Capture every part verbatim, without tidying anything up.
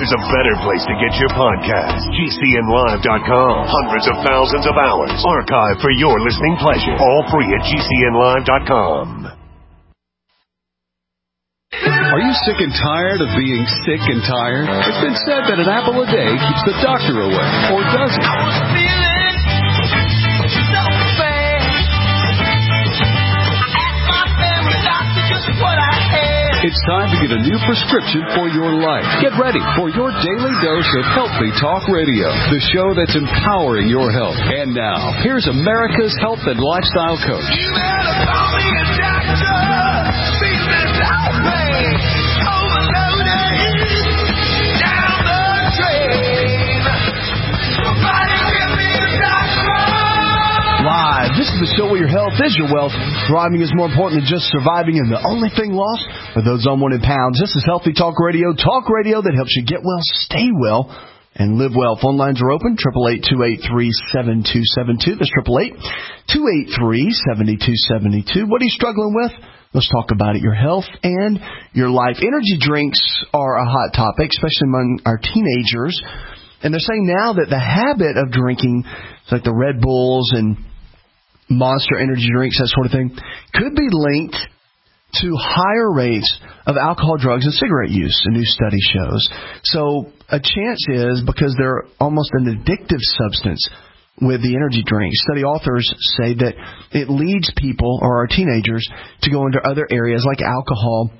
there's a better place to get your podcast. G C N live dot com. Hundreds of thousands of hours archived for your listening pleasure. All free at G C N live dot com. Are you sick and tired of being sick and tired? It's been said that an apple a day keeps the doctor away, or does it? I was feeling so bad. I asked my family doctor just what I had. It's time to get a new prescription for your life. Get ready for your daily dose of Healthy Talk Radio, the show that's empowering your health. And now, here's America's health and lifestyle coach. You better call me a doctor. Business outbreak. Overloaded. Down the drain. Somebody give me a doctor. Live. This is the show where your health is your wealth. Thriving is more important than just surviving, and the only thing lost are those unwanted pounds. This is Healthy Talk Radio, talk radio that helps you get well, stay well, and live well. Phone lines are open, eight eight eight, two eight three, seven two seven two. That's eight eight eight, two eight three, seven two seven two. What are you struggling with? Let's talk about it, your health and your life. Energy drinks are a hot topic, especially among our teenagers. And they're saying now that the habit of drinking, like the Red Bulls and Monster energy drinks, that sort of thing, could be linked to higher rates of alcohol, drugs, and cigarette use, a new study shows. So a chance is, because they're almost an addictive substance with the energy drinks, study authors say that it leads people, or our teenagers, to go into other areas like alcohol,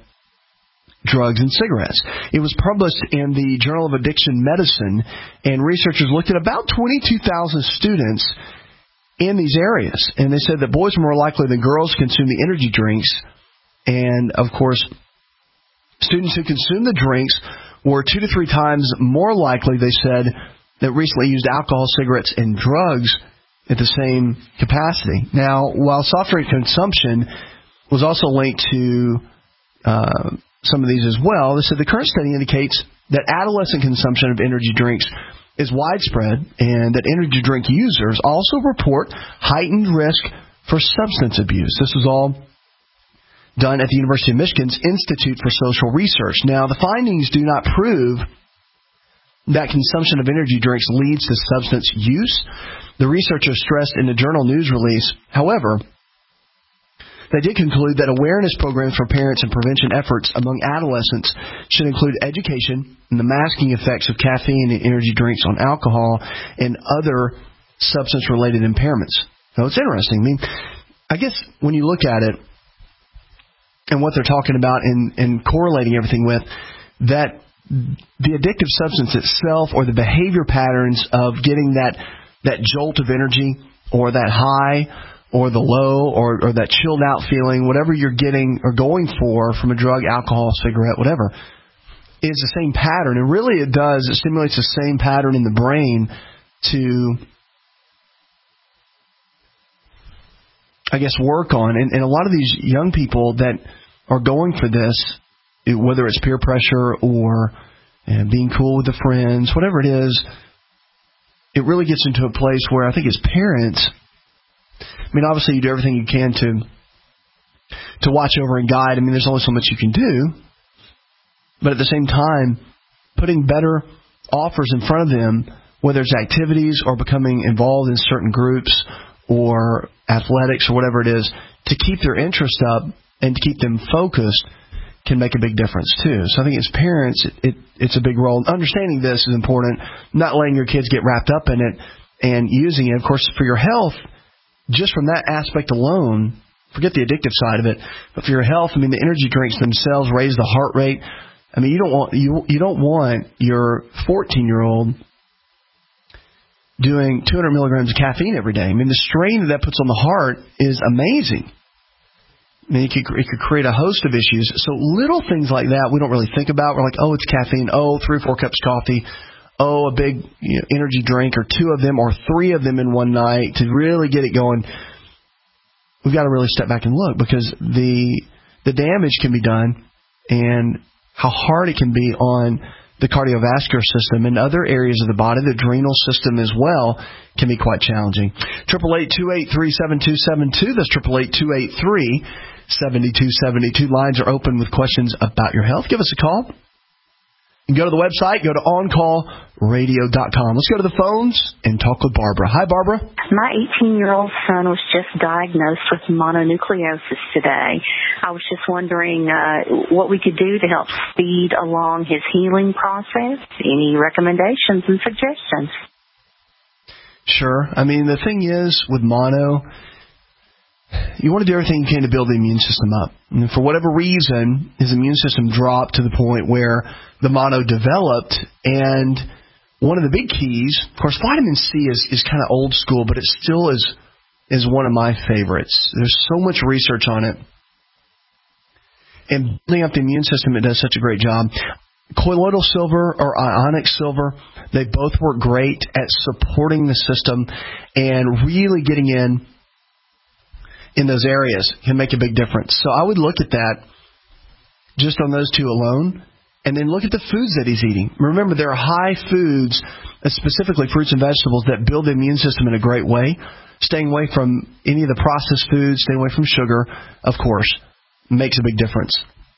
drugs, and cigarettes. It was published in the Journal of Addiction Medicine, and researchers looked at about twenty-two thousand students in these areas, and they said that boys were more likely than girls to consume the energy drinks, and of course, students who consume the drinks were two to three times more likely, they said, that recently used alcohol, cigarettes, and drugs at the same capacity. Now, while soft drink consumption was also linked to uh, some of these as well, they said the current study indicates that adolescent consumption of energy drinks is widespread, and that energy drink users also report heightened risk for substance abuse. This was all done at the University of Michigan's Institute for Social Research. Now, the findings do not prove that consumption of energy drinks leads to substance use. The researchers stressed in the journal news release, however, they did conclude that awareness programs for parents and prevention efforts among adolescents should include education and the masking effects of caffeine and energy drinks on alcohol and other substance-related impairments. So it's interesting. I mean, I guess when you look at it and what they're talking about and, and correlating everything with, that the addictive substance itself or the behavior patterns of getting that, that jolt of energy or that high or the low, or, or that chilled out feeling, whatever you're getting or going for from a drug, alcohol, cigarette, whatever, is the same pattern. And really it does, it stimulates the same pattern in the brain to, I guess, work on. And, and a lot of these young people that are going for this, whether it's peer pressure or uh, being cool with the friends, whatever it is, it really gets into a place where I think as parents, I mean, obviously you do everything you can to to watch over and guide. I mean, there's only so much you can do. But at the same time, putting better offers in front of them, whether it's activities or becoming involved in certain groups or athletics or whatever it is, to keep their interest up and to keep them focused can make a big difference too. So I think as parents, it, it it's a big role. Understanding this is important, not letting your kids get wrapped up in it and using it. Of course, for your health, just from that aspect alone, forget the addictive side of it, but for your health, I mean, the energy drinks themselves raise the heart rate. I mean, you don't want you you don't want your fourteen-year-old doing two hundred milligrams of caffeine every day. I mean, the strain that that puts on the heart is amazing. I mean, it could, it could create a host of issues. So little things like that we don't really think about. We're like, oh, it's caffeine. Oh, three or four cups of coffee. Oh, a big you know, energy drink or two of them or three of them in one night to really get it going. We've got to really step back and look, because the the damage can be done and how hard it can be on the cardiovascular system and other areas of the body, the adrenal system as well, can be quite challenging. eight eight eight, two eight three, seven two seven two. That's eight eight eight, two eight three, seven two seven two. Lines are open with questions about your health. Give us a call. You can go to the website, go to on call radio dot com. Let's go to the phones and talk with Barbara. Hi, Barbara. My eighteen-year-old son was just diagnosed with mononucleosis today. I was just wondering uh, what we could do to help speed along his healing process. Any recommendations and suggestions? Sure. I mean, the thing is, with mono, you want to do everything you can to build the immune system up. And for whatever reason, his immune system dropped to the point where the mono developed. And one of the big keys, of course, vitamin C is, is kind of old school, but it still is is one of my favorites. There's so much research on it. And building up the immune system, it does such a great job. Colloidal silver or ionic silver, they both work great at supporting the system and really getting in in those areas can make a big difference. So I would look at that just on those two alone, and then look at the foods that he's eating. Remember, there are high foods, specifically fruits and vegetables, that build the immune system in a great way. Staying away from any of the processed foods, staying away from sugar, of course, makes a big difference.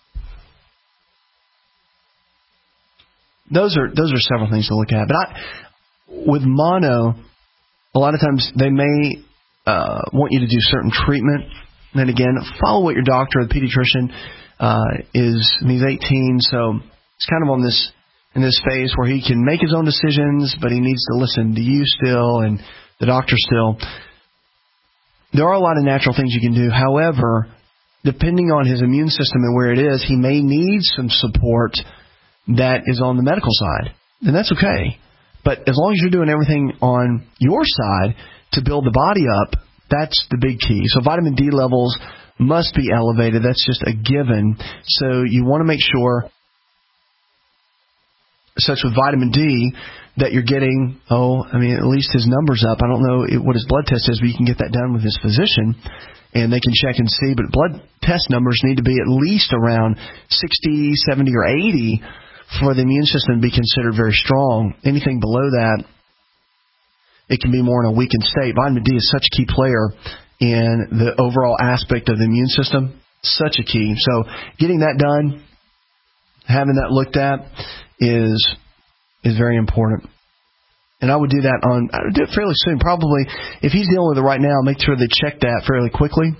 Those are those are several things to look at. But I, with mono, a lot of times they may uh, want you to do certain treatment. And again, follow what your doctor, the pediatrician, uh, is. And he's eighteen, so he's kind of on this in this phase where he can make his own decisions, but he needs to listen to you still and the doctor still. There are a lot of natural things you can do. However, depending on his immune system and where it is, he may need some support that is on the medical side. And that's okay. But as long as you're doing everything on your side to build the body up, that's the big key. So vitamin D levels must be elevated. That's just a given. So you want to make sure, such with vitamin D, that you're getting, oh, I mean, at least his numbers up. I don't know what his blood test is, but you can get that done with his physician, and they can check and see. But blood test numbers need to be at least around sixty, seventy, or eighty for the immune system to be considered very strong. Anything below that, it can be more in a weakened state. Vitamin D is such a key player in the overall aspect of the immune system. Such a key. So getting that done, having that looked at is is very important. And I would do that on, I would do it fairly soon. Probably, if he's dealing with it right now, make sure they check that fairly quickly.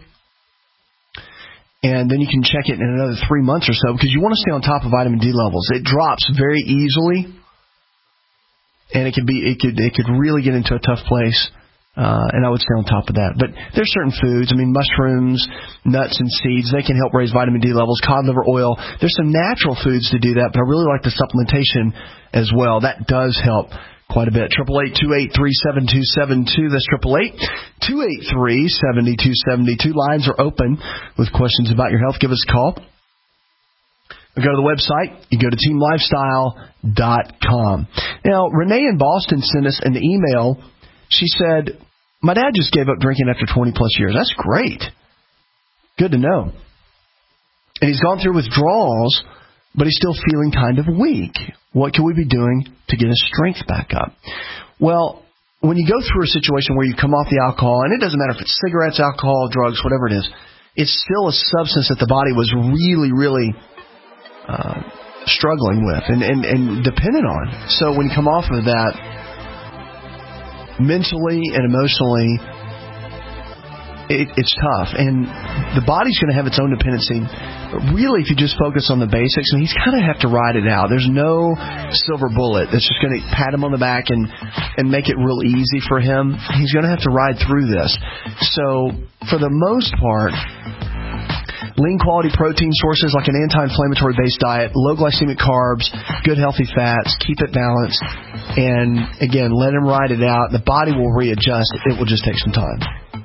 And then you can check it in another three months or so, because you want to stay on top of vitamin D levels. It drops very easily, and it could be it could it could really get into a tough place. Uh, and I would stay on top of that. But there's certain foods. I mean, mushrooms, nuts, and seeds, they can help raise vitamin D levels. Cod liver oil. There's some natural foods to do that, but I really like the supplementation as well. That does help quite a bit. eight eight eight, two eight three, seven two seven two. That's eight eight eight, two eight three, seven two seven two. Lines are open with questions about your health. Give us a call. Go to the website. You go to team lifestyle dot com. Now, Renee in Boston sent us an email. She said, my dad just gave up drinking after twenty plus years. That's great. Good to know. And he's gone through withdrawals, but he's still feeling kind of weak. What can we be doing to get his strength back up? Well, when you go through a situation where you come off the alcohol, and it doesn't matter if it's cigarettes, alcohol, drugs, whatever it is, it's still a substance that the body was really, really uh, struggling with and, and, and dependent on. So when you come off of that, mentally and emotionally, it, it's tough. And the body's going to have its own dependency. But really, if you just focus on the basics, and he's kind of have to ride it out. There's no silver bullet that's just going to pat him on the back and, and make it real easy for him. He's going to have to ride through this. So, for the most part, lean quality protein sources like an anti-inflammatory based diet, low glycemic carbs, good healthy fats, keep it balanced, and again, let him ride it out. The body will readjust. It will just take some time.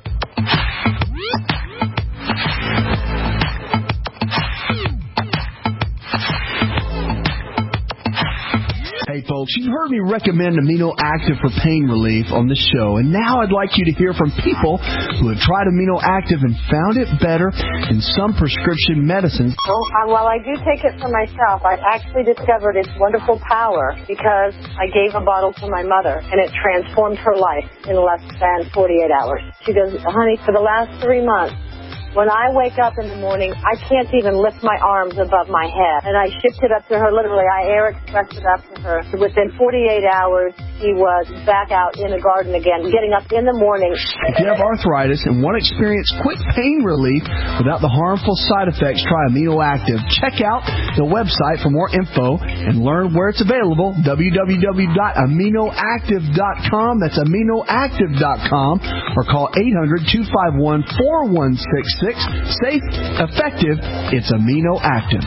Hey folks, you've heard me recommend Amino Active for pain relief on this show, and now I'd like you to hear from people who have tried Amino Active and found it better than some prescription medicines. Well, uh, while I do take it for myself, I've actually discovered its wonderful power because I gave a bottle to my mother, and it transformed her life in less than forty-eight hours. She goes, honey, for the last three months, When I wake up in the morning, I can't even lift my arms above my head. And I shipped it up to her, literally, I air expressed it up to her. So within forty-eight hours, she was back out in the garden again, getting up in the morning. If you have arthritis and want to experience quick pain relief without the harmful side effects, try Amino Active. Check out the website for more info and learn where it's available, w w w dot amino active dot com. That's amino active dot com. Or call eight hundred, two five one, four one six six. Safe, effective, it's Amino Active.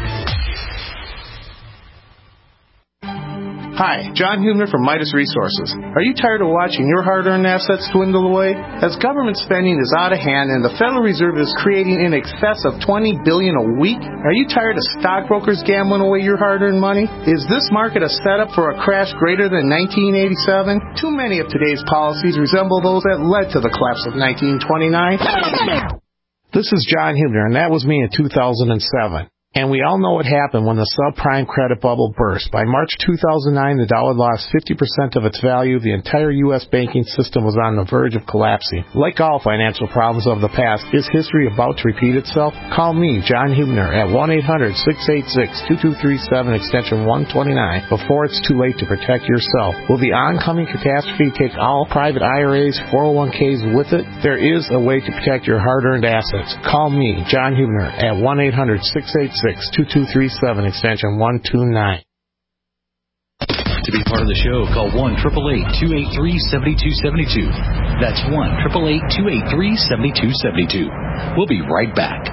Hi, John Hubner from Midas Resources. Are you tired of watching your hard-earned assets dwindle away? As government spending is out of hand and the Federal Reserve is creating in excess of twenty billion dollars a week, are you tired of stockbrokers gambling away your hard-earned money? Is this market a setup for a crash greater than nineteen eighty-seven? Too many of today's policies resemble those that led to the collapse of nineteen twenty-nine. This is John Hubner, and that was me in two thousand seven. And we all know what happened when the subprime credit bubble burst. By March two thousand nine, the dollar lost fifty percent of its value. The entire U S banking system was on the verge of collapsing. Like all financial problems of the past, is history about to repeat itself? Call me, John Hubner, at one eight hundred, six eight six, two two three seven, extension one twenty-nine, before it's too late to protect yourself. Will the oncoming catastrophe take all private I R As, four oh one k's with it? There is a way to protect your hard-earned assets. Call me, John Hubner, at one eight hundred, six eight six, two two three seven, extension one two nine. To be part of the show, call one eight eight eight, two eight three, seven two seven two. That's one eight eight eight, two eight three, seven two seven two. We'll be right back.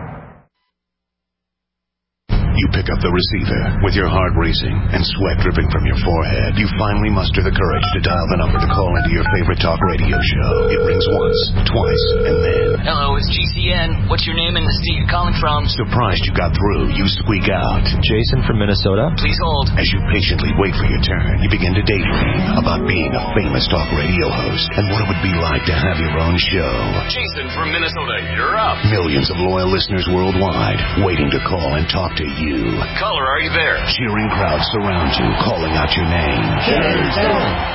You pick up the receiver with your heart racing and sweat dripping from your forehead. You finally muster the courage to dial the number to call into your favorite talk radio show. It rings once, twice, and then... Hello, it's G C N. What's your name and the state you're calling from? Surprised you got through, you squeak out. Jason from Minnesota. Please hold. As you patiently wait for your turn, you begin to daydream about being a famous talk radio host and what it would be like to have your own show. Jason from Minnesota, you're up. Millions of loyal listeners worldwide waiting to call and talk to you. Caller, are you there? Cheering crowds surround you, calling out your name. Jason!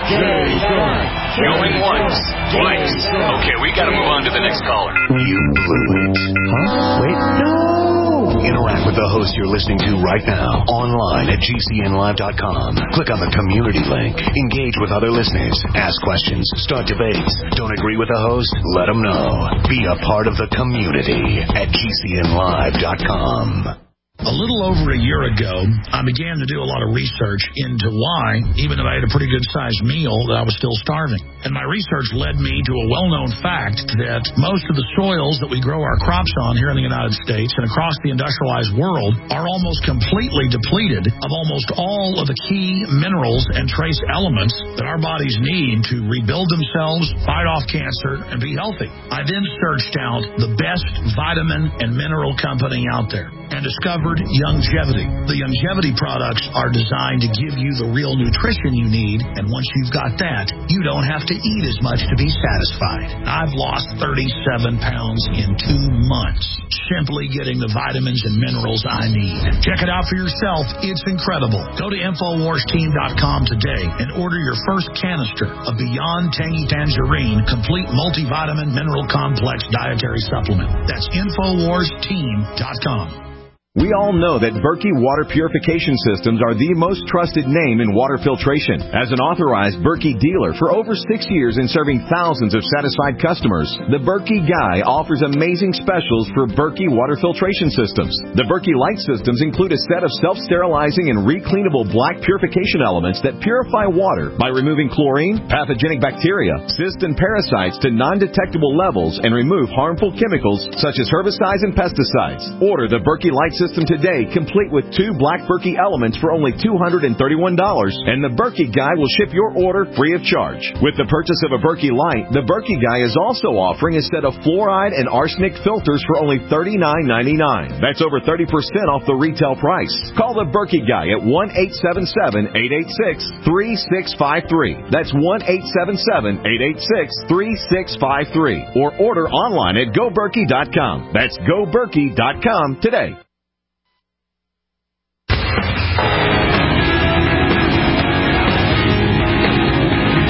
Jason! Going once, twice. Okay, we gotta move on to the next caller. You blew it. Huh? Wait, no! Interact with the host you're listening to right now, online at G C N live dot com. Click on the community link. Engage with other listeners. Ask questions. Start debates. Don't agree with the host? Let them know. Be a part of the community at G C N live dot com. A little over a year ago, I began to do a lot of research into why, even though I had a pretty good-sized meal, that I was still starving. And my research led me to a well-known fact that most of the soils that we grow our crops on here in the United States and across the industrialized world are almost completely depleted of almost all of the key minerals and trace elements that our bodies need to rebuild themselves, fight off cancer, and be healthy. I then searched out the best vitamin and mineral company out there and discovered Youngevity. The Youngevity products are designed to give you the real nutrition you need, and once you've got that, you don't have to eat as much to be satisfied. I've lost thirty-seven pounds in two months simply getting the vitamins and minerals I need. Check it out for yourself. It's incredible. Go to Infowars Team dot com today and order your first canister of Beyond Tangy Tangerine Complete Multivitamin Mineral Complex Dietary Supplement. That's Infowars Team dot com. We all know that Berkey Water Purification Systems are the most trusted name in water filtration. As an authorized Berkey dealer for over six years and serving thousands of satisfied customers, the Berkey Guy offers amazing specials for Berkey water filtration systems. The Berkey Light systems include a set of self-sterilizing and recleanable black purification elements that purify water by removing chlorine, pathogenic bacteria, cysts, and parasites to non-detectable levels and remove harmful chemicals such as herbicides and pesticides. Order the Berkey Light system today, complete with two black Berkey elements for only two hundred thirty-one dollars, and the Berkey Guy will ship your order free of charge. With the purchase of a Berkey Light, the Berkey Guy is also offering a set of fluoride and arsenic filters for only thirty-nine ninety-nine. That's over thirty percent off the retail price. Call the Berkey Guy at one eight seven seven, eight eight six, three six five three. That's one eight seven seven, eight eight six, three six five three. Or order online at go berkey dot com. That's go berkey dot com today.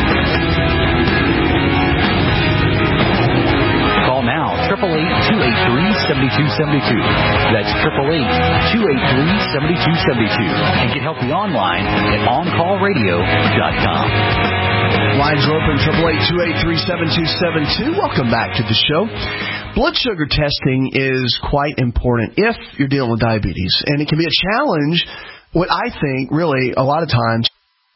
eight eight eight, two eight three, seven two seven two. That's eight eight eight, two eight three, seven two seven two. And get healthy online at on call radio dot com. Lines are open, eight eight eight, two eight three, seven two seven two. Welcome back to the show. Blood sugar testing is quite important if you're dealing with diabetes. And it can be a challenge, what I think, really, a lot of times,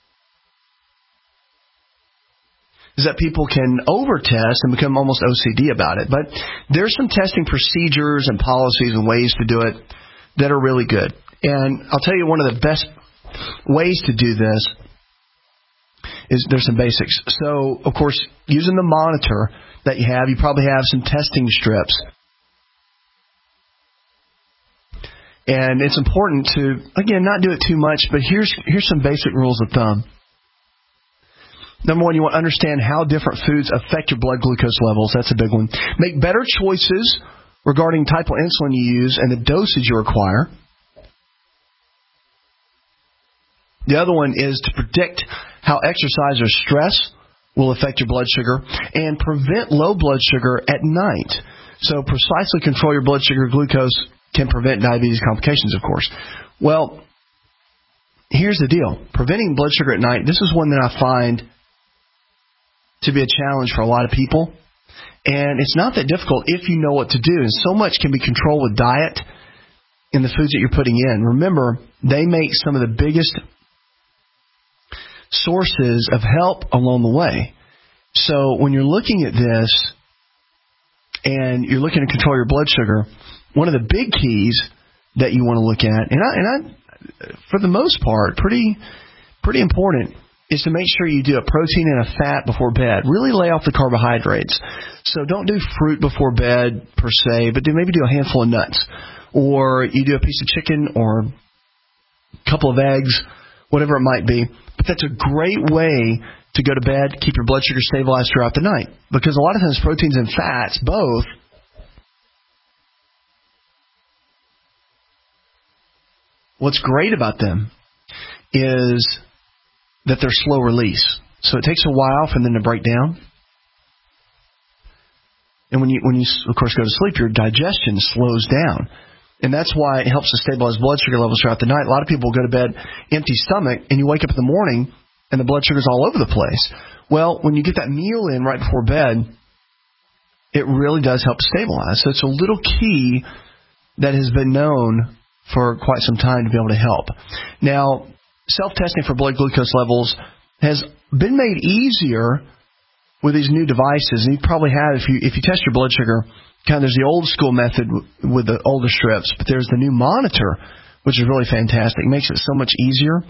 is that people can over-test and become almost O C D about it. But there's some testing procedures and policies and ways to do it that are really good. And I'll tell you one of the best ways to do this is there's some basics. So, of course, using the monitor that you have, you probably have some testing strips. And it's important to, again, not do it too much, but here's here's some basic rules of thumb. Number one, you want to understand how different foods affect your blood glucose levels. That's a big one. Make better choices regarding type of insulin you use and the dosage you require. The other one is to predict how exercise or stress will affect your blood sugar and prevent low blood sugar at night. So precisely control your blood sugar glucose can prevent diabetes complications, of course. Well, here's the deal. Preventing blood sugar at night, this is one that I find to be a challenge for a lot of people. And it's not that difficult if you know what to do. And so much can be controlled with diet and the foods that you're putting in. Remember, they make some of the biggest sources of help along the way. So when you're looking at this and you're looking to control your blood sugar, one of the big keys that you want to look at, and I, and I, for the most part, pretty pretty important, is to make sure you do a protein and a fat before bed. Really lay off the carbohydrates. So don't do fruit before bed per se, but do maybe do a handful of nuts. Or you do a piece of chicken or a couple of eggs, whatever it might be. But that's a great way to go to bed, keep your blood sugar stabilized throughout the night. Because a lot of times proteins and fats, both, what's great about them is that they're slow release. So it takes a while for them to break down. And when you, when you of course, go to sleep, your digestion slows down. And that's why it helps to stabilize blood sugar levels throughout the night. A lot of people go to bed empty stomach, and you wake up in the morning, and the blood sugar's all over the place. Well, when you get that meal in right before bed, it really does help stabilize. So it's a little key that has been known for quite some time to be able to help. Now, self-testing for blood glucose levels has been made easier with these new devices. And you probably have, if you if you test your blood sugar, kind of there's the old school method with the older strips, but there's the new monitor, which is really fantastic. It makes it so much easier.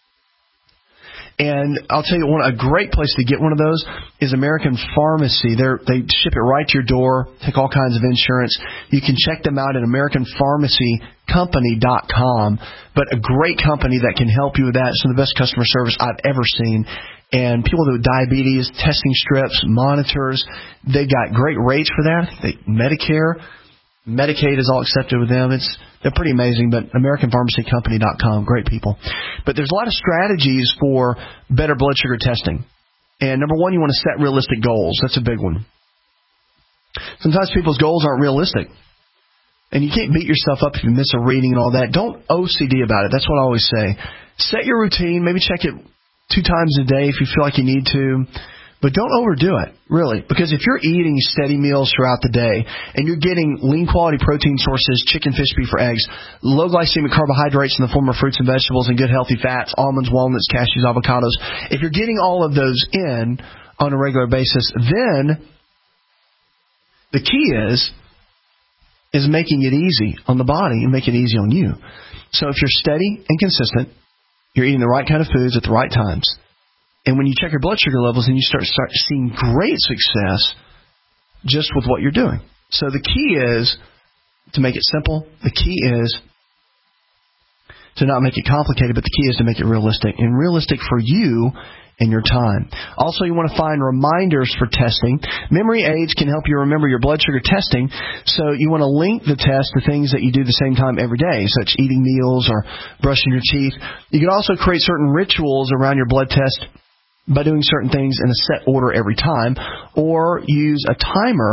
And I'll tell you, one a great place to get one of those is American Pharmacy. They're, they ship it right to your door, take all kinds of insurance. You can check them out at American Pharmacy Company dot com. But a great company that can help you with that. Some of the best customer service I've ever seen. And people with diabetes, testing strips, monitors, they've got great rates for that. They, Medicare, Medicaid is all accepted with them. It's They're pretty amazing, but American Pharmacy Company dot com, great people. But there's a lot of strategies for better blood sugar testing. And number one, you want to set realistic goals. That's a big one. Sometimes people's goals aren't realistic. And you can't beat yourself up if you miss a reading and all that. Don't O C D about it. That's what I always say. Set your routine. Maybe check it two times a day if you feel like you need to. But don't overdo it, really. Because if you're eating steady meals throughout the day and you're getting lean quality protein sources, chicken, fish, beef, or eggs, low glycemic carbohydrates in the form of fruits and vegetables, and good healthy fats, almonds, walnuts, cashews, avocados, if you're getting all of those in on a regular basis, then the key is is making it easy on the body and make it easy on you. So if you're steady and consistent, you're eating the right kind of foods at the right times, and when you check your blood sugar levels, and you start start seeing great success just with what you're doing. So the key is to make it simple. The key is to not make it complicated, but the key is to make it realistic, and realistic for you and your time. Also, you want to find reminders for testing. Memory aids can help you remember your blood sugar testing, so you want to link the test to things that you do the same time every day, such eating meals or brushing your teeth. You can also create certain rituals around your blood test by doing certain things in a set order every time, or use a timer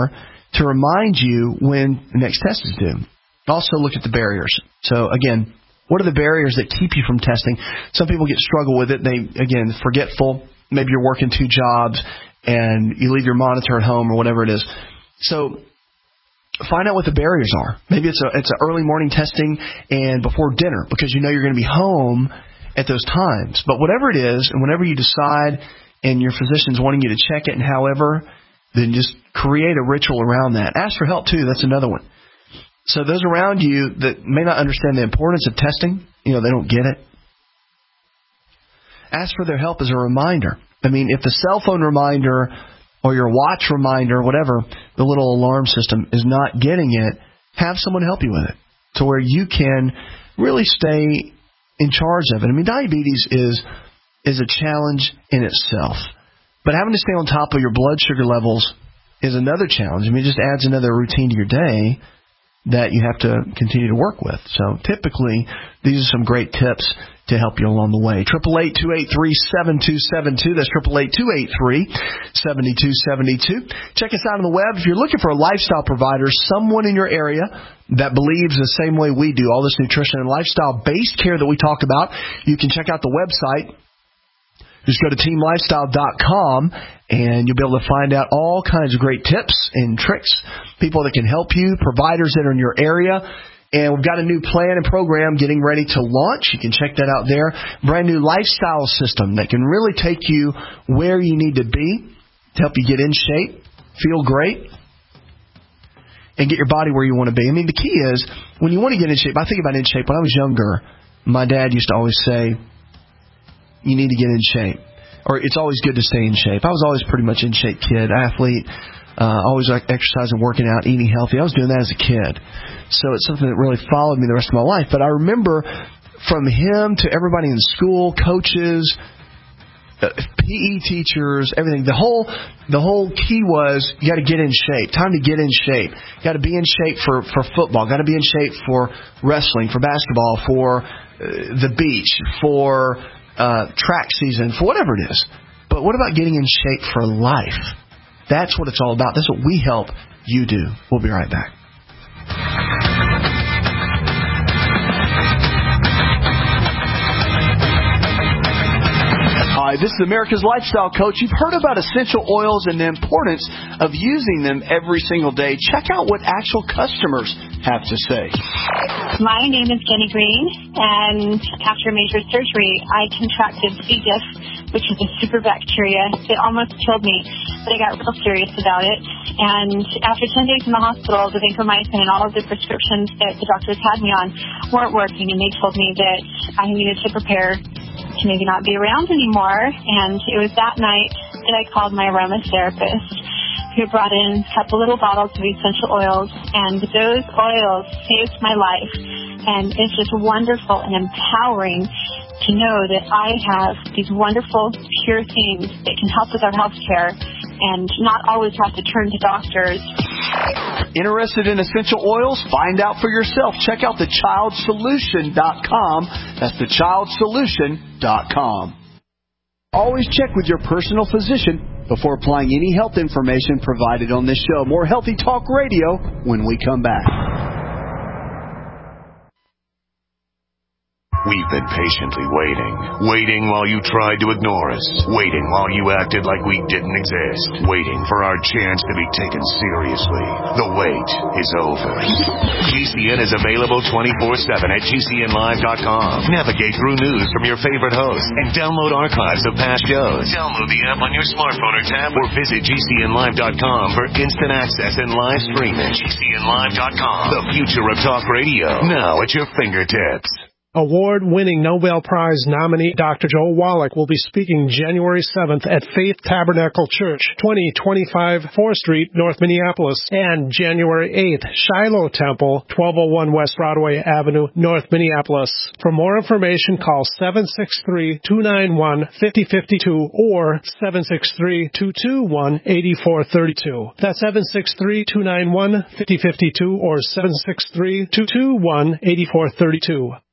to remind you when the next test is due. Also look at the barriers. So, again, what are the barriers that keep you from testing? Some people get struggle with it. They, again, forgetful. Maybe you're working two jobs and you leave your monitor at home or whatever it is. So find out what the barriers are. Maybe it's a it's an early morning testing and before dinner because you know you're going to be home at those times. But whatever it is, and whenever you decide and your physician's wanting you to check it and however, then just create a ritual around that. Ask for help, too. That's another one. So those around you that may not understand the importance of testing, you know, they don't get it. Ask for their help as a reminder. I mean, if the cell phone reminder or your watch reminder, whatever, the little alarm system is not getting it, have someone help you with it to where you can really stay in charge of it. I mean, diabetes is is a challenge in itself. But having to stay on top of your blood sugar levels is another challenge. I mean, it just adds another routine to your day that you have to continue to work with. So typically, these are some great tips to help you along the way. eight eight eight, two eight three, seven two seven two. That's eight eight eight, two eight three, seven two seven two. Check us out on the web. If you're looking for a lifestyle provider, someone in your area that believes the same way we do, all this nutrition and lifestyle-based care that we talk about, you can check out the website. Just go to team lifestyle dot com, and you'll be able to find out all kinds of great tips and tricks, people that can help you, providers that are in your area. And we've got a new plan and program getting ready to launch. You can check that out there. Brand new lifestyle system that can really take you where you need to be to help you get in shape, feel great, and get your body where you want to be. I mean, the key is, when you want to get in shape, I think about in shape. When I was younger, my dad used to always say, you need to get in shape. Or it's always good to stay in shape. I was always pretty much in shape kid, athlete, uh, always like exercising, working out, eating healthy. I was doing that as a kid. So it's something that really followed me the rest of my life. But I remember from him to everybody in school, coaches, uh, P E teachers, everything, the whole the whole key was you got to get in shape. Time to get in shape. You got to be in shape for, for football. Got to be in shape for wrestling, for basketball, for uh, the beach, for Uh, track season, for whatever it is. But what about getting in shape for life? That's what it's all about. That's what we help you do. We'll be right back. Hi, this is America's Lifestyle Coach. You've heard about essential oils and the importance of using them every single day. Check out what actual customers have to say. My name is Jenny Green, and after major surgery, I contracted C. diff, which is a super bacteria. It almost killed me, but I got real serious about it. And after ten days in the hospital, the vancomycin and all of the prescriptions that the doctors had me on weren't working, and they told me that I needed to prepare to maybe not be around anymore. And it was that night that I called my aromatherapist, who brought in a couple little bottles of essential oils, and those oils saved my life. And it's just wonderful and empowering to know that I have these wonderful, pure things that can help with our health care and not always have to turn to doctors. Interested in essential oils? Find out for yourself. Check out the child solution dot com. That's the child solution dot com. Always check with your personal physician before applying any health information provided on this show. More Healthy Talk Radio when we come back. We've been patiently waiting. Waiting while you tried to ignore us. Waiting while you acted like we didn't exist. Waiting for our chance to be taken seriously. The wait is over. G C N is available twenty-four seven at G C N live dot com. Navigate through news from your favorite hosts and download archives of past shows. Download the app on your smartphone or tab or visit G C N live dot com for instant access and live streaming. G C N live dot com. The future of talk radio. Now at your fingertips. Award-winning Nobel Prize nominee Doctor Joel Wallach will be speaking January seventh at Faith Tabernacle Church, twenty twenty-five fourth Street, North Minneapolis, and January eighth, Shiloh Temple, twelve oh one West Broadway Avenue, North Minneapolis. For more information, call seven six three, two nine one, five oh five two or seven six three, two two one, eight four three two. That's seven six three, two nine one, five oh five two or seven six three, two two one, eight four three two.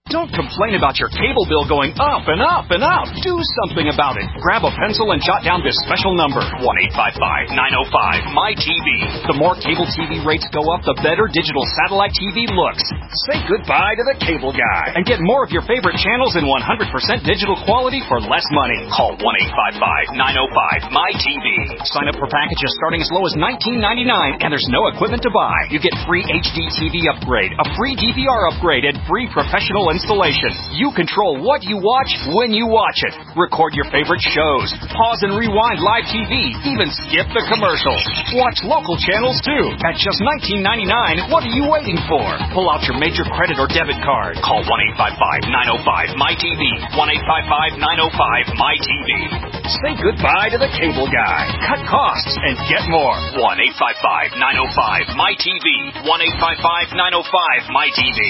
Don't complain about your cable bill going up and up and up. Do something about it. Grab a pencil and jot down this special number, one eight five five, nine oh five, M Y T V. The more cable T V rates go up, the better digital satellite T V looks. Say goodbye to the cable guy and get more of your favorite channels in one hundred percent digital quality for less money. Call one eight five five, nine oh five, M Y T V. Sign up for packages starting as low as nineteen ninety-nine, and there's no equipment to buy. You get free H D T V upgrade, a free D V R upgrade, and free professional installation. You control what you watch when you watch it. Record your favorite shows. Pause and rewind live T V. Even skip the commercials. Watch local channels too. At just nineteen ninety-nine, what are you waiting for? Pull out your major credit or debit card. Call one eight five five, nine oh five, M Y T V. one eight five five, nine oh five, M Y T V. Say goodbye to the cable guy. Cut costs and get more. one eight five five, nine oh five, M Y T V. one eight five five, nine oh five, M Y T V.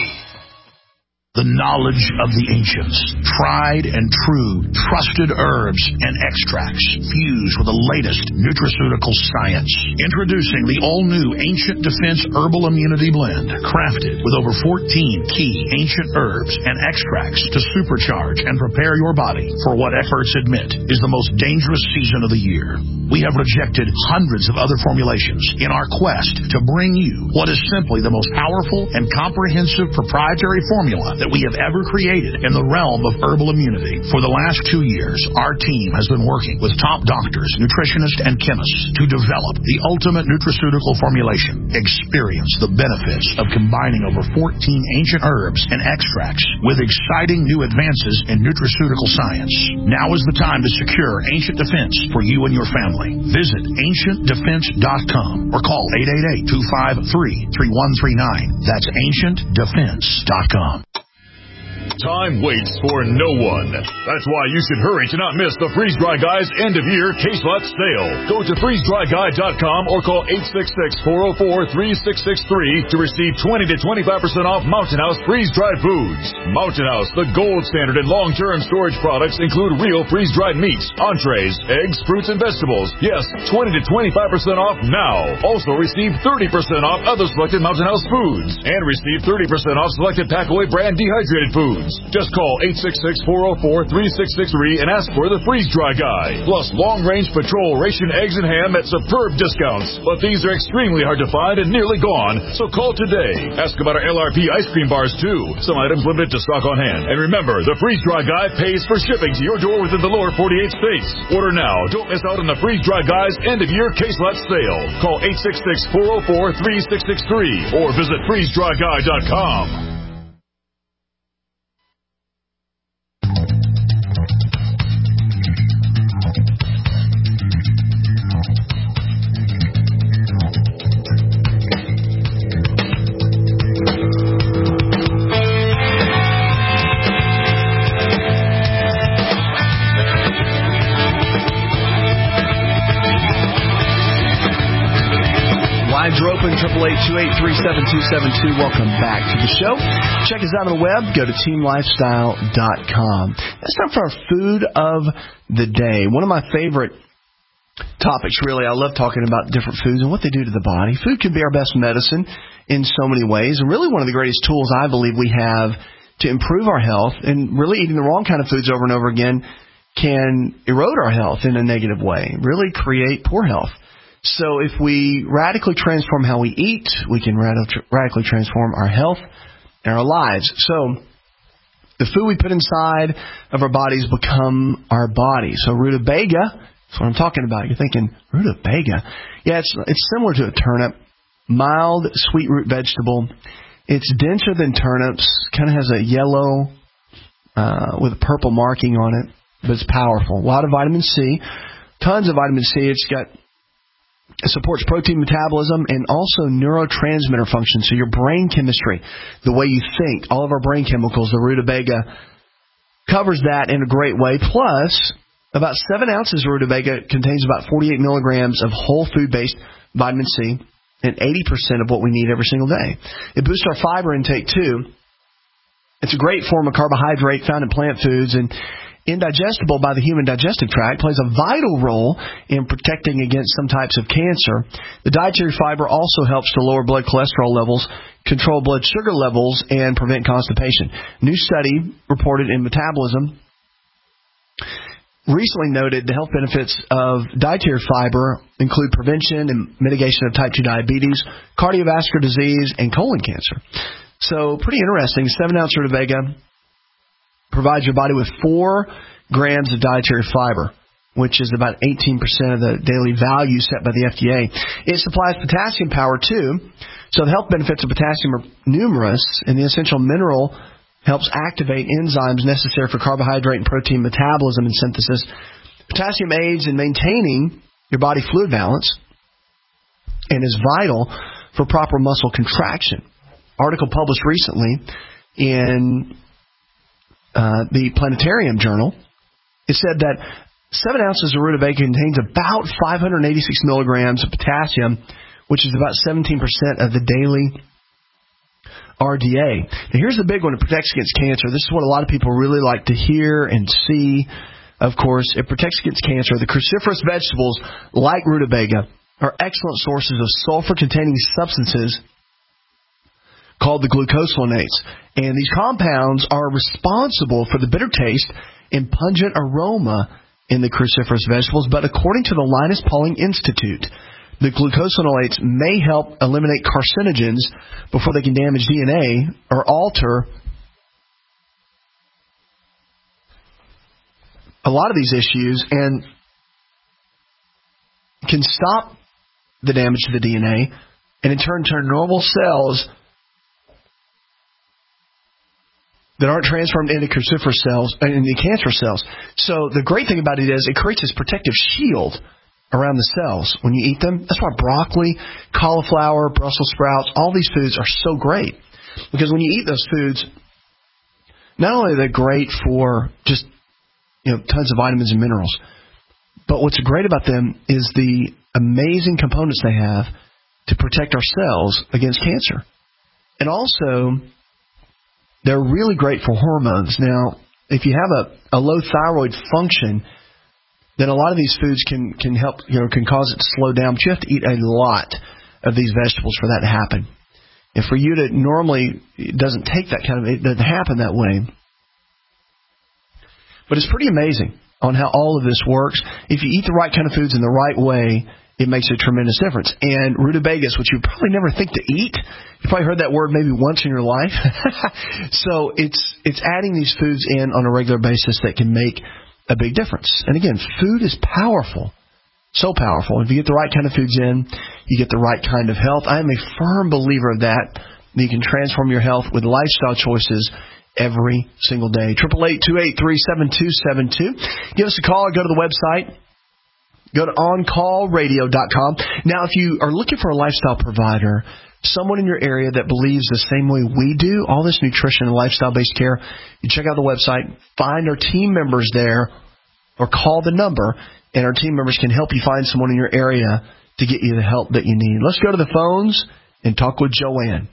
The knowledge of the ancients, tried and true, trusted herbs and extracts fused with the latest nutraceutical science. Introducing the all-new Ancient Defense Herbal Immunity Blend, crafted with over fourteen key ancient herbs and extracts to supercharge and prepare your body for what experts admit is the most dangerous season of the year. We have rejected hundreds of other formulations in our quest to bring you what is simply the most powerful and comprehensive proprietary formula that we have ever created in the realm of herbal immunity. For the last two years, our team has been working with top doctors, nutritionists, and chemists to develop the ultimate nutraceutical formulation. Experience the benefits of combining over fourteen ancient herbs and extracts with exciting new advances in nutraceutical science. Now is the time to secure Ancient Defense for you and your family. Visit ancient defense dot com or call eight eight eight, two five three, three one three nine. That's ancient defense dot com. Time waits for no one. That's why you should hurry to not miss the Freeze Dry Guy's end-of-year case lot sale. Go to freeze dry guy dot com or call eight six six, four oh four, three six six three to receive twenty to twenty-five percent off Mountain House freeze-dried foods. Mountain House, the gold standard in long-term storage products, include real freeze-dried meats, entrees, eggs, fruits, and vegetables. Yes, twenty to twenty-five percent off now. Also receive thirty percent off other selected Mountain House foods and receive thirty percent off selected Packaway brand dehydrated foods. Just call eight six six, four oh four, three six six three and ask for the Freeze Dry Guy. Plus long-range patrol ration eggs and ham at superb discounts. But these are extremely hard to find and nearly gone, so call today. Ask about our L R P ice cream bars, too. Some items limited to stock on hand. And remember, the Freeze Dry Guy pays for shipping to your door within the lower forty-eight states. Order now. Don't miss out on the Freeze Dry Guy's end-of-year case lot sale. Call eight six six, four oh four, three six six three or visit freeze dry guy dot com. eight eight eight, two eight three, seven two seven two. Welcome back to the show. Check us out on the web. Go to team lifestyle dot com. It's time for our food of the day. One of my favorite topics, really. I love talking about different foods and what they do to the body. Food can be our best medicine in so many ways. And really one of the greatest tools I believe we have to improve our health. And really eating the wrong kind of foods over and over again can erode our health in a negative way, really create poor health. So if we radically transform how we eat, we can radically transform our health and our lives. So the food we put inside of our bodies become our body. So rutabaga, that's what I'm talking about. You're thinking, rutabaga? Yeah, it's it's similar to a turnip. Mild, sweet root vegetable. It's denser than turnips. Kind of has a yellow uh, with a purple marking on it, but it's powerful. A lot of vitamin C. Tons of vitamin C. It's got... It supports protein metabolism and also neurotransmitter function. So your brain chemistry, the way you think, all of our brain chemicals, the rutabaga covers that in a great way. Plus, about seven ounces of rutabaga contains about forty-eight milligrams of whole food-based vitamin C and eighty percent of what we need every single day. It boosts our fiber intake, too. It's a great form of carbohydrate found in plant foods, and indigestible by the human digestive tract, plays a vital role in protecting against some types of cancer. The dietary fiber also helps to lower blood cholesterol levels, control blood sugar levels, and prevent constipation. New study reported in Metabolism recently noted the health benefits of dietary fiber include prevention and mitigation of type two diabetes, cardiovascular disease, and colon cancer. So pretty interesting. Seven ounce rutabaga provides your body with four grams of dietary fiber, which is about eighteen percent of the daily value set by the F D A. It supplies potassium power, too. So the health benefits of potassium are numerous, and the essential mineral helps activate enzymes necessary for carbohydrate and protein metabolism and synthesis. Potassium aids in maintaining your body fluid balance and is vital for proper muscle contraction. Article published recently in uh, the Planetarium Journal, it said that seven ounces of rutabaga contains about five hundred eighty-six milligrams of potassium, which is about seventeen percent of the daily R D A. Now, here's the big one. It protects against cancer. This is what a lot of people really like to hear and see. Of course, it protects against cancer. The cruciferous vegetables, like rutabaga, are excellent sources of sulfur-containing substances called the glucosinolates. And these compounds are responsible for the bitter taste and pungent aroma in the cruciferous vegetables. But according to the Linus Pauling Institute, the glucosinolates may help eliminate carcinogens before they can damage D N A or alter a lot of these issues and can stop the damage to the D N A and in turn turn normal cells that aren't transformed into cruciferous cells and into cancer cells. So the great thing about it is it creates this protective shield around the cells when you eat them. That's why broccoli, cauliflower, Brussels sprouts, all these foods are so great. Because when you eat those foods, not only are they great for just, you know, tons of vitamins and minerals, but what's great about them is the amazing components they have to protect our cells against cancer. And also, they're really great for hormones. Now, if you have a, a low thyroid function, then a lot of these foods can, can help, you know, can cause it to slow down. But you have to eat a lot of these vegetables for that to happen. And for you to normally, it doesn't take that kind of, it doesn't happen that way. But it's pretty amazing on how all of this works. If you eat the right kind of foods in the right way, it makes a tremendous difference. And rutabagas, which you probably never think to eat, you probably heard that word maybe once in your life. So it's it's adding these foods in on a regular basis that can make a big difference. And again, food is powerful, so powerful. If you get the right kind of foods in, you get the right kind of health. I am a firm believer of that. You can transform your health with lifestyle choices every single day. eight eight eight, two eight three, seven two seven two. Give us a call or go to the website. Go to on call radio dot com. Now, if you are looking for a lifestyle provider, someone in your area that believes the same way we do, all this nutrition and lifestyle-based care, you check out the website, find our team members there, or call the number, and our team members can help you find someone in your area to get you the help that you need. Let's go to the phones and talk with Joanne.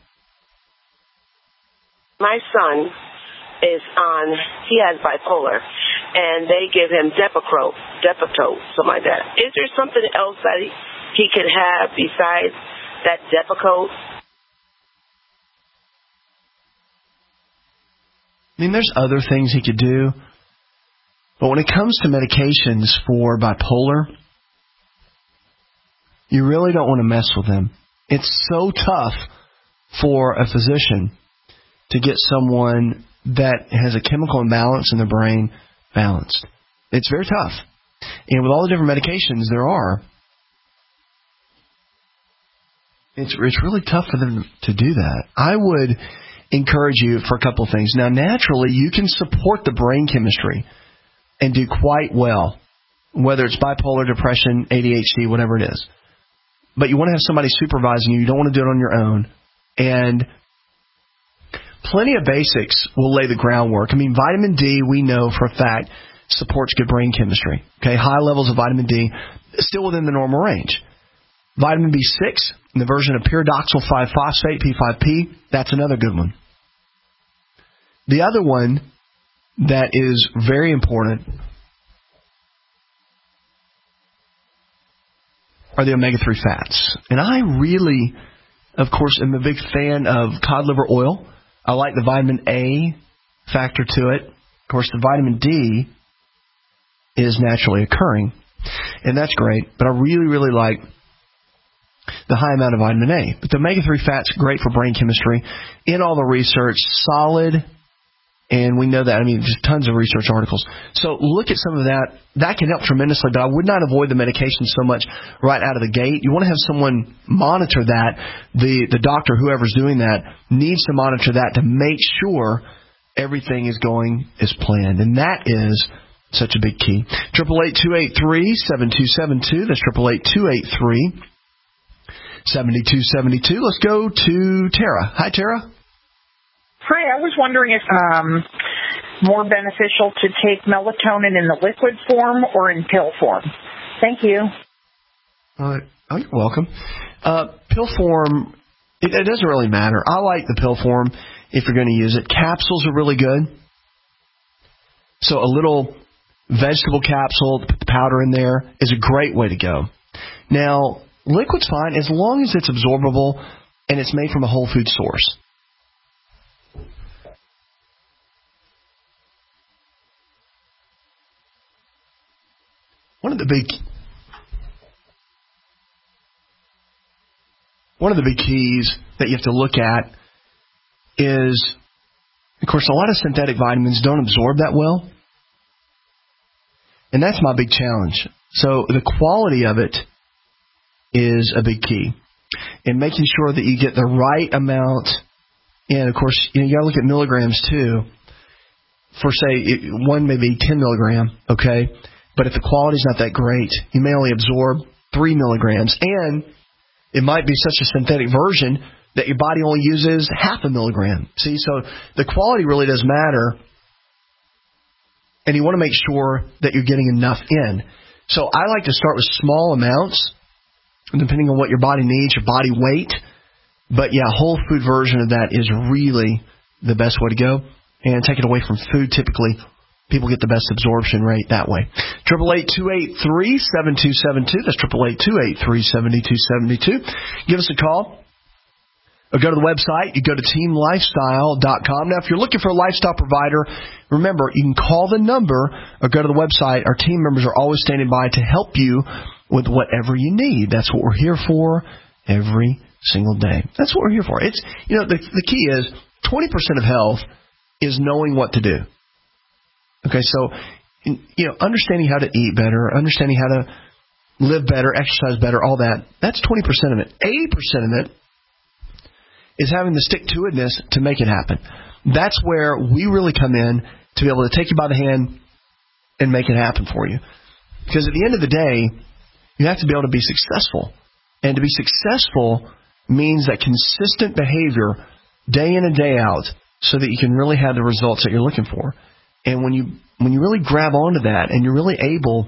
My son is on, he has bipolar, and they give him Depakote, Depakote, something like that. Is there something else that he, he could have besides that Depakote? I mean, there's other things he could do, but when it comes to medications for bipolar, you really don't want to mess with them. It's so tough for a physician to get someone that has a chemical imbalance in their brain balanced. It's very tough. And with all the different medications there are, it's it's really tough for them to do that. I would encourage you for a couple of things. Now, naturally, you can support the brain chemistry and do quite well, whether it's bipolar, depression, A D H D, whatever it is. But you want to have somebody supervising you. You don't want to do it on your own. And plenty of basics will lay the groundwork. I mean, vitamin D, we know for a fact, supports good brain chemistry. Okay, high levels of vitamin D, still within the normal range. Vitamin B six, in the version of pyridoxal five phosphate, P five P, that's another good one. The other one that is very important are the omega three fats. And I really, of course, am a big fan of cod liver oil. I like the vitamin A factor to it. Of course, the vitamin D is naturally occurring, and that's great. But I really, really like the high amount of vitamin A. But the omega three fat's great for brain chemistry. In all the research, solid. And we know that. I mean, just tons of research articles. So look at some of that. That can help tremendously, but I would not avoid the medication so much right out of the gate. You want to have someone monitor that. The, the doctor, whoever's doing that, needs to monitor that to make sure everything is going as planned. And that is such a big key. eight eight eight, two eight three, seven two seven two. That's eight eight eight, two eight three, seven two seven two. Let's go to Tara. Hi, Tara. Hi, I was wondering if um, more beneficial to take melatonin in the liquid form or in pill form. Thank you. Uh, oh, you're welcome. Uh, pill form, it, it doesn't really matter. I like the pill form if you're going to use it. Capsules are really good. So a little vegetable capsule, put the powder in there, is a great way to go. Now, liquid's fine as long as it's absorbable and it's made from a whole food source. One of the big one of the big keys that you have to look at is, of course, a lot of synthetic vitamins don't absorb that well. And that's my big challenge. So the quality of it is a big key. And making sure that you get the right amount. And, of course, you know, you got to look at milligrams, too. For, say, one maybe ten milligram, okay? But if the quality's not that great, you may only absorb three milligrams. And it might be such a synthetic version that your body only uses half a milligram. See, so the quality really does matter. And you want to make sure that you're getting enough in. So I like to start with small amounts, depending on what your body needs, your body weight. But, yeah, whole food version of that is really the best way to go. And take it away from food typically. People get the best absorption rate that way. eight eight eight, two eight three, seven two seven two. That's eight eight eight, two eight three, seven two seven two. Give us a call. Or go to the website. You go to team lifestyle dot com. Now, if you're looking for a lifestyle provider, remember, you can call the number or go to the website. Our team members are always standing by to help you with whatever you need. That's what we're here for every single day. That's what we're here for. It's, you know, the, the key is twenty percent of health is knowing what to do. Okay, so, you know, understanding how to eat better, understanding how to live better, exercise better, all that, that's twenty percent of it. eighty percent of it is having the stick-to-itness to make it happen. That's where we really come in to be able to take you by the hand and make it happen for you. Because at the end of the day, you have to be able to be successful. And to be successful means that consistent behavior day in and day out so that you can really have the results that you're looking for. And when you when you really grab onto that and you're really able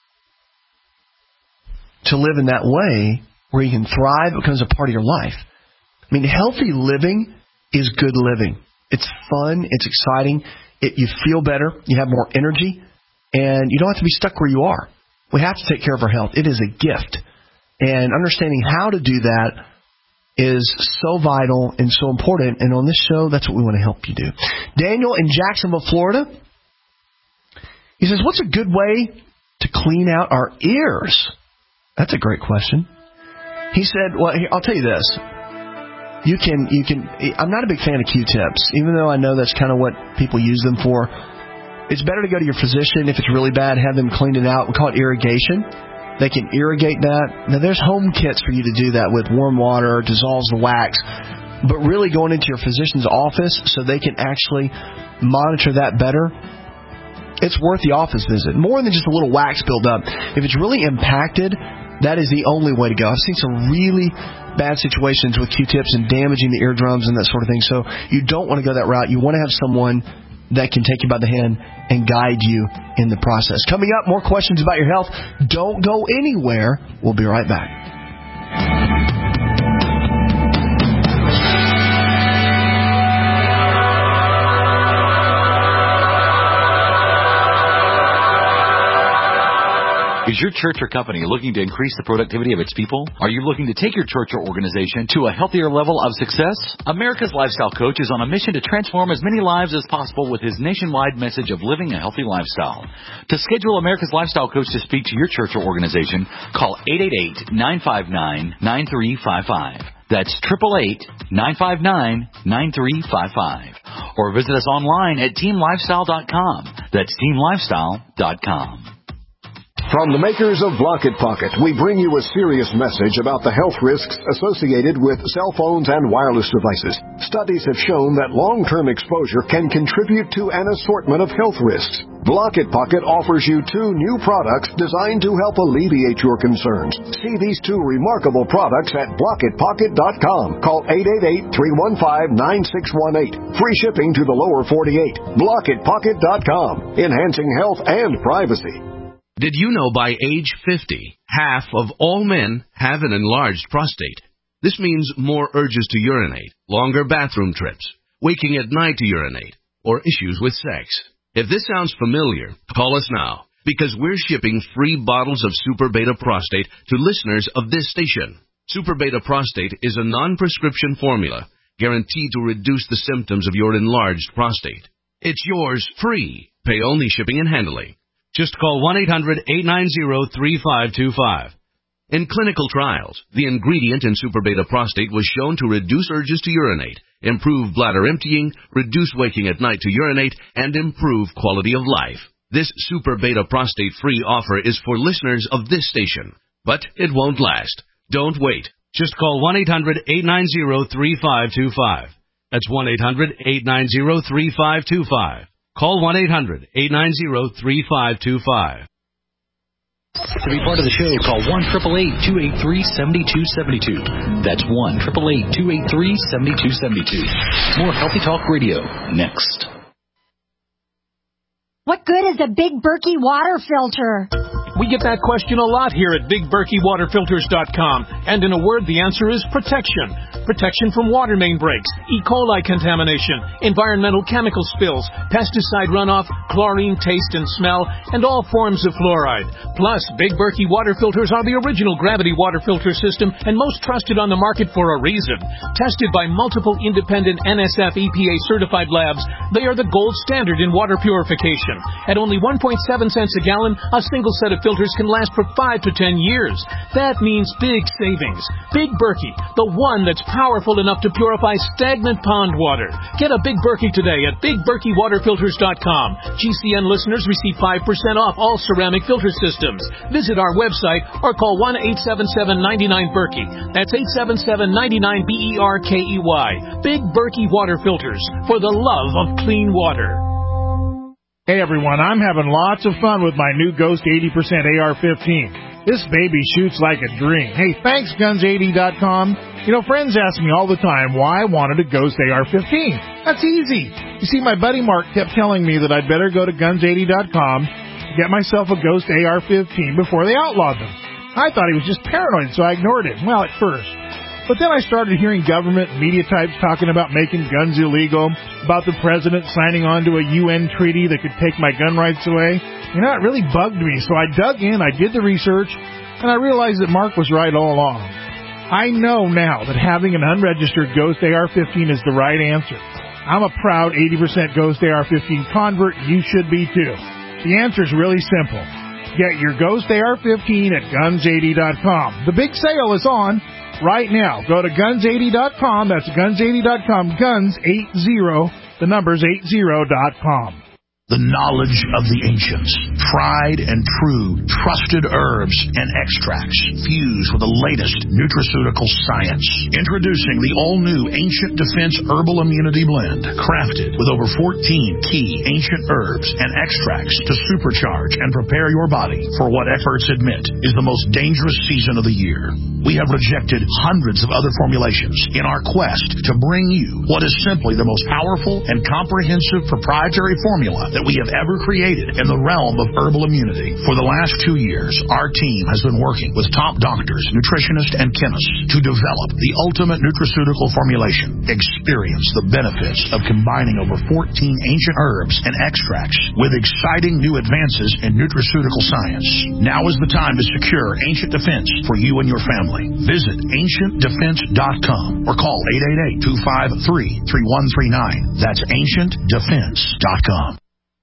to live in that way where you can thrive, it becomes a part of your life. I mean, healthy living is good living. It's fun. It's exciting. It, you feel better. You have more energy. And you don't have to be stuck where you are. We have to take care of our health. It is a gift. And understanding how to do that is so vital and so important. And on this show, that's what we want to help you do. Daniel in Jacksonville, Florida. He says, what's a good way to clean out our ears? That's a great question. He said, well, here, I'll tell you this. You can, you can, I'm not a big fan of Q-tips, even though I know that's kind of what people use them for. It's better to go to your physician if it's really bad, have them clean it out. We call it irrigation. They can irrigate that. Now, there's home kits for you to do that with. Warm water dissolves the wax. But really going into your physician's office so they can actually monitor that better, it's worth the office visit. More than just a little wax buildup. If it's really impacted, that is the only way to go. I've seen some really bad situations with Q-tips and damaging the eardrums and that sort of thing. So you don't want to go that route. You want to have someone that can take you by the hand and guide you in the process. Coming up, more questions about your health. Don't go anywhere. We'll be right back. Is your church or company looking to increase the productivity of its people? Are you looking to take your church or organization to a healthier level of success? America's Lifestyle Coach is on a mission to transform as many lives as possible with his nationwide message of living a healthy lifestyle. To schedule America's Lifestyle Coach to speak to your church or organization, call eight eight eight, nine five nine, nine three five five. That's eight eight eight, nine five nine, nine three five five. Or visit us online at team lifestyle dot com. That's team lifestyle dot com. From the makers of Blocket Pocket, we bring you a serious message about the health risks associated with cell phones and wireless devices. Studies have shown that long-term exposure can contribute to an assortment of health risks. Blocket Pocket offers you two new products designed to help alleviate your concerns. See these two remarkable products at blocket pocket dot com. Call eight eight eight, three one five, nine six one eight. Free shipping to the lower forty-eight. blocket pocket dot com. Enhancing health and privacy. Did you know by age fifty, half of all men have an enlarged prostate? This means more urges to urinate, longer bathroom trips, waking at night to urinate, or issues with sex. If this sounds familiar, call us now, because we're shipping free bottles of Super Beta Prostate to listeners of this station. Super Beta Prostate is a non-prescription formula guaranteed to reduce the symptoms of your enlarged prostate. It's yours free. Pay only shipping and handling. Just call one eight hundred, eight nine zero, three five two five. In clinical trials, the ingredient in Super Beta Prostate was shown to reduce urges to urinate, improve bladder emptying, reduce waking at night to urinate, and improve quality of life. This Super Beta Prostate free offer is for listeners of this station, but it won't last. Don't wait. Just call one eight hundred, eight nine zero, three five two five. That's one eight hundred, eight nine zero, three five two five. Call one eight hundred, eight nine zero, three five two five. To be part of the show, call one eight eight eight, two eight three, seven two seven two. That's one eight eight eight, two eight three, seven two seven two. More Healthy Talk Radio next. What good is a Big Berkey water filter? We get that question a lot here at big berkey water filters dot com. And in a word, the answer is protection. Protection from water main breaks, E. coli contamination, environmental chemical spills, pesticide runoff, chlorine taste and smell, and all forms of fluoride. Plus, Big Berkey water filters are the original gravity water filter system and most trusted on the market for a reason. Tested by multiple independent N S F E P A certified labs, they are the gold standard in water purification. At only one point seven cents a gallon, a single set of filters can last for five to ten years. That means big savings. Big Berkey, the one that's powerful enough to purify stagnant pond water. Get a Big Berkey today at big berkey water filters dot com. G C N listeners receive five percent off all ceramic filter systems. Visit our website or call one eight seven seven, nine nine, Berkey. That's eight seven seven, nine nine, B E R K E Y. Big Berkey Water Filters, for the love of clean water. Hey everyone, I'm having lots of fun with my new Ghost eighty percent A R fifteen. This baby shoots like a dream. Hey, thanks guns eighty dot com. You know, friends ask me all the time why I wanted a Ghost A R fifteen. That's easy. You see, my buddy Mark kept telling me that I'd better go to guns eighty dot com to get myself a Ghost A R fifteen before they outlawed them. I thought he was just paranoid, so I ignored it. Well, at first. But then I started hearing government and media types talking about making guns illegal, about the president signing on to a U N treaty that could take my gun rights away. You know, it really bugged me, so I dug in, I did the research, and I realized that Mark was right all along. I know now that having an unregistered Ghost A R fifteen is the right answer. I'm a proud eighty percent Ghost A R fifteen convert, you should be too. The answer's really simple. Get your Ghost A R fifteen at guns eighty dot com. The big sale is on right now. Go to guns eighty dot com. That's guns eighty dot com. Guns eighty. The number's eighty dot com. The knowledge of the ancients, tried and true, trusted herbs and extracts fused with the latest nutraceutical science. Introducing the all-new Ancient Defense Herbal Immunity Blend, crafted with over fourteen key ancient herbs and extracts to supercharge and prepare your body for what experts admit is the most dangerous season of the year. We have rejected hundreds of other formulations in our quest to bring you what is simply the most powerful and comprehensive proprietary formula that that we have ever created in the realm of herbal immunity. For the last two years, our team has been working with top doctors, nutritionists, and chemists to develop the ultimate nutraceutical formulation. Experience the benefits of combining over fourteen ancient herbs and extracts with exciting new advances in nutraceutical science. Now is the time to secure Ancient Defense for you and your family. Visit ancient defense dot com or call eight eight eight, two five three, three one three nine. That's ancient defense dot com.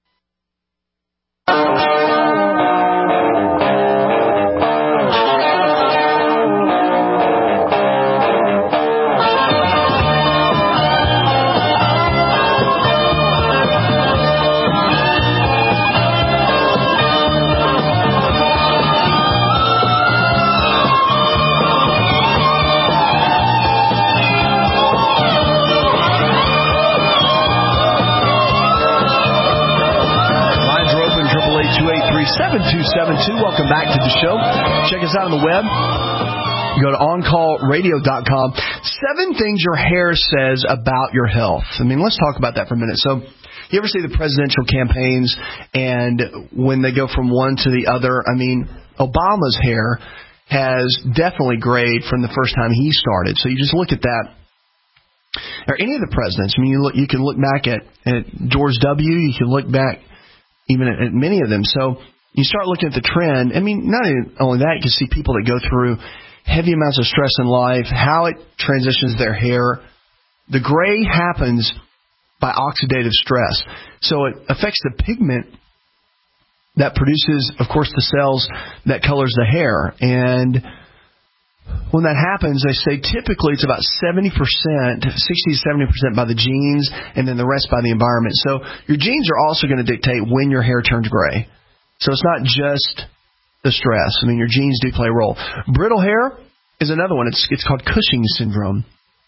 seven two seven two. Welcome back to the show. Check us out on the web. Go to on call radio dot com. Seven things your hair says about your health. I mean, let's talk about that for a minute. So, you ever see the presidential campaigns and when they go from one to the other? I mean, Obama's hair has definitely grayed from the first time he started. So you just look at that. Or any of the presidents. I mean, you look, you can look back at, at George W. You can look back even at, at many of them. So you start looking at the trend. I mean, not only that, you can see people that go through heavy amounts of stress in life, how it transitions their hair. The gray happens by oxidative stress. So it affects the pigment that produces, of course, the cells that colors the hair. And when that happens, they say typically it's about seventy percent, sixty to seventy percent by the genes, and then the rest by the environment. So your genes are also going to dictate when your hair turns gray. So it's not just the stress. I mean, your genes do play a role. Brittle hair is another one. It's it's called Cushing's syndrome.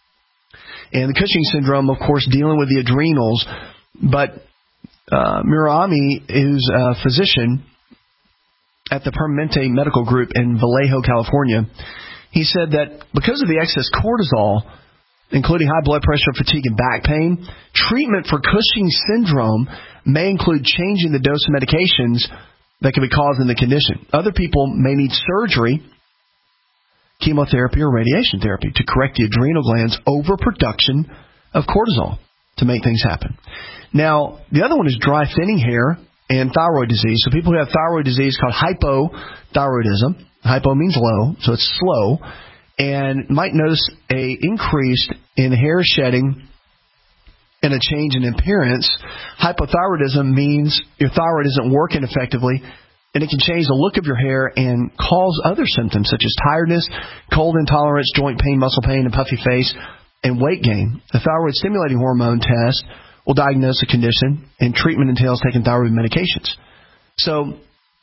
And the Cushing syndrome, of course, dealing with the adrenals. But uh, Mirami is a physician at the Permanente Medical Group in Vallejo, California. He said that because of the excess cortisol, including high blood pressure, fatigue, and back pain, treatment for Cushing's syndrome may include changing the dose of medications that can be causing the condition. Other people may need surgery, chemotherapy, or radiation therapy to correct the adrenal glands' overproduction of cortisol to make things happen. Now, the other one is dry, thinning hair and thyroid disease. So people who have thyroid disease called hypothyroidism. Hypo means low, so it's slow, and might notice a increase in hair shedding and a change in appearance. Hypothyroidism means your thyroid isn't working effectively, and it can change the look of your hair and cause other symptoms such as tiredness, cold intolerance, joint pain, muscle pain, a puffy face, and weight gain. The thyroid stimulating hormone test will diagnose the condition, and treatment entails taking thyroid medications. So,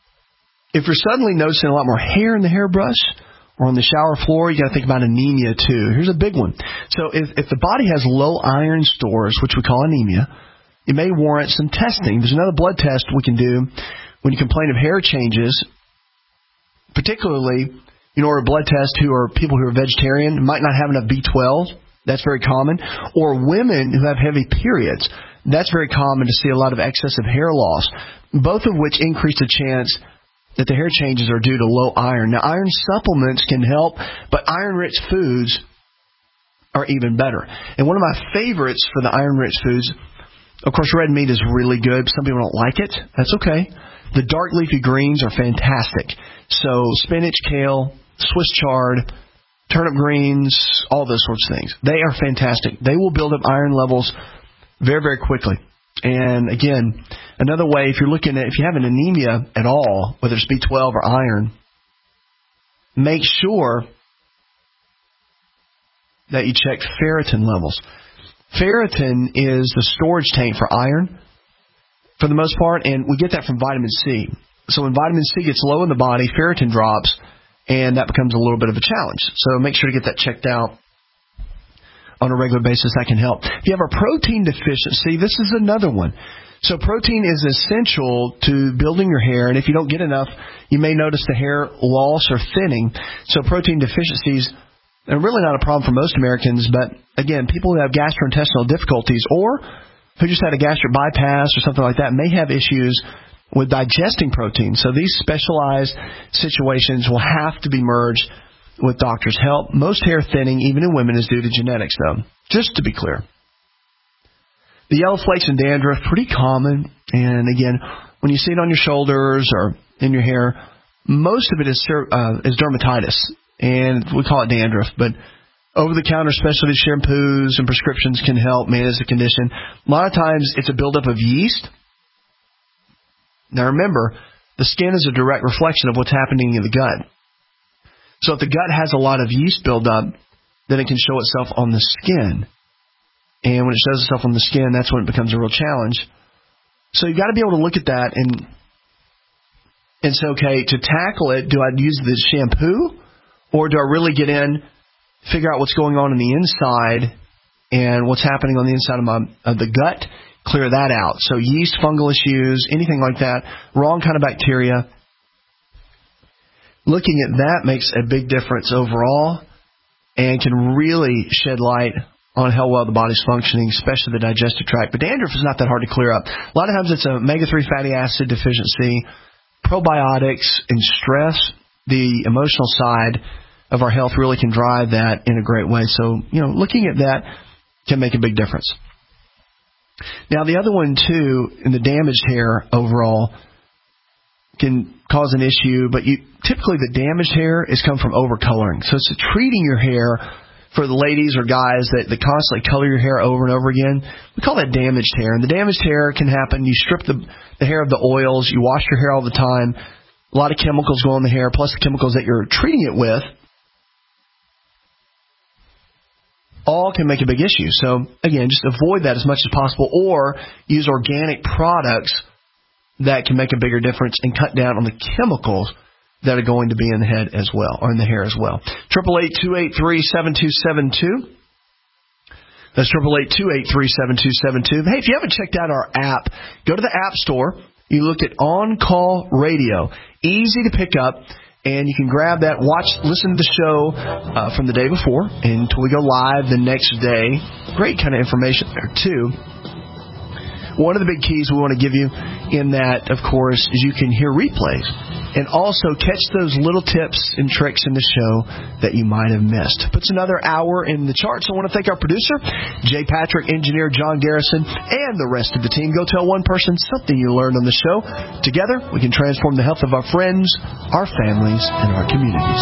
if you're suddenly noticing a lot more hair in the hairbrush or on the shower floor, you got to think about anemia too. Here's a big one. So if, if the body has low iron stores, which we call anemia, it may warrant some testing. There's another blood test we can do when you complain of hair changes, particularly, you know, or a blood test who are people who are vegetarian, might not have enough B twelve. That's very common. Or women who have heavy periods. That's very common to see a lot of excessive hair loss, both of which increase the chance that the hair changes are due to low iron. Now, iron supplements can help, but iron-rich foods are even better. And one of my favorites for the iron-rich foods, of course, red meat is really good. Some people don't like it. That's okay. The dark leafy greens are fantastic. So spinach, kale, Swiss chard, turnip greens, all those sorts of things. They are fantastic. They will build up iron levels very, very quickly. And again, another way, if you're looking at, if you have an anemia at all, whether it's B twelve or iron, make sure that you check ferritin levels. Ferritin is the storage tank for iron, for the most part, and we get that from vitamin C. So when vitamin C gets low in the body, ferritin drops, and that becomes a little bit of a challenge. So make sure to get that checked out on a regular basis. That can help. If you have a protein deficiency, this is another one. So protein is essential to building your hair, and if you don't get enough, you may notice the hair loss or thinning. So protein deficiencies are really not a problem for most Americans, but again, people who have gastrointestinal difficulties or who just had a gastric bypass or something like that may have issues with digesting protein. So these specialized situations will have to be merged with doctors' help. Most hair thinning, even in women, is due to genetics, though, just to be clear. The yellow flakes and dandruff, pretty common. And again, when you see it on your shoulders or in your hair, most of it is uh, is dermatitis, and we call it dandruff. But over-the-counter specialty shampoos and prescriptions can help manage the condition. A lot of times it's a buildup of yeast. Now remember, the skin is a direct reflection of what's happening in the gut. So if the gut has a lot of yeast buildup, then it can show itself on the skin. And when it shows itself on the skin, that's when it becomes a real challenge. So you've got to be able to look at that and and say, okay, to tackle it, do I use the shampoo, or do I really get in, figure out what's going on in the inside and what's happening on the inside of, my, of the gut, clear that out. So yeast, fungal issues, anything like that, wrong kind of bacteria. Looking at that makes a big difference overall and can really shed light on how well the body's functioning, especially the digestive tract. But dandruff is not that hard to clear up. A lot of times it's omega three fatty acid deficiency, probiotics, and stress. The emotional side of our health really can drive that in a great way. So, you know, looking at that can make a big difference. Now, the other one, too, in the damaged hair overall can cause an issue, but you, typically the damaged hair is come from overcoloring. So it's treating your hair for the ladies or guys that, that constantly color your hair over and over again. We call that damaged hair. And the damaged hair can happen. You strip the, the hair of the oils. You wash your hair all the time. A lot of chemicals go in the hair, plus the chemicals that you're treating it with. All can make a big issue. So, again, just avoid that as much as possible, or use organic products that can make a bigger difference and cut down on the chemicals that are going to be in the head as well, or in the hair as well. triple eight, two eight three, seven two seven two. That's triple eight, two eight three, seven two seven two. Hey, if you haven't checked out our app, go to the App Store. You look at On Call Radio. Easy to pick up. And you can grab that, watch, listen to the show uh, from the day before until we go live the next day. Great kind of information there, too. One of the big keys we want to give you in that, of course, is you can hear replays and also catch those little tips and tricks in the show that you might have missed. Puts another hour in the charts. I want to thank our producer, Jay Patrick, engineer John Garrison, and the rest of the team. Go tell one person something you learned on the show. Together, we can transform the health of our friends, our families, and our communities.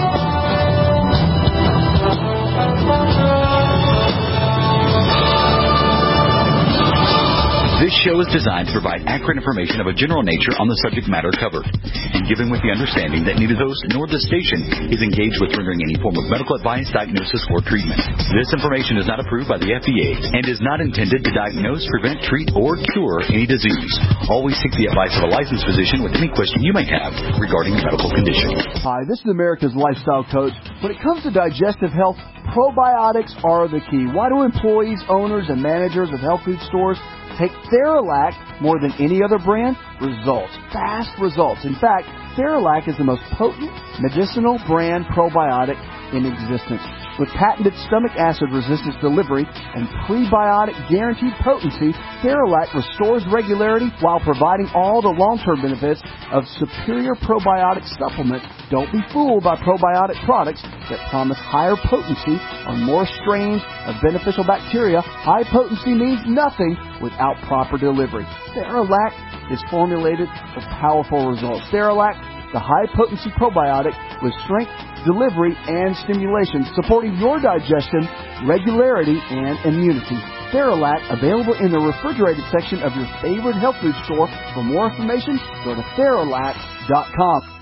This show is designed to provide accurate information of a general nature on the subject matter covered, and given with the understanding that neither host nor the station is engaged with rendering any form of medical advice, diagnosis, or treatment. This information is not approved by the F D A and is not intended to diagnose, prevent, treat, or cure any disease. Always seek the advice of a licensed physician with any question you may have regarding a medical condition. Hi, this is America's Lifestyle Coach. When it comes to digestive health, probiotics are the key. Why do employees, owners, and managers of health food stores take Theralac more than any other brand? Results. Fast results. In fact, Theralac is the most potent medicinal brand probiotic in existence. With patented stomach acid resistance delivery and prebiotic guaranteed potency, Theralac restores regularity while providing all the long-term benefits of superior probiotic supplement. Don't be fooled by probiotic products that promise higher potency on more strains of beneficial bacteria. High potency means nothing without proper delivery. Theralac is formulated for powerful results. Theralac, the high-potency probiotic with strength, delivery, and stimulation, supporting your digestion, regularity, and immunity. Theralac, available in the refrigerated section of your favorite health food store. For more information, go to Theralac dot com.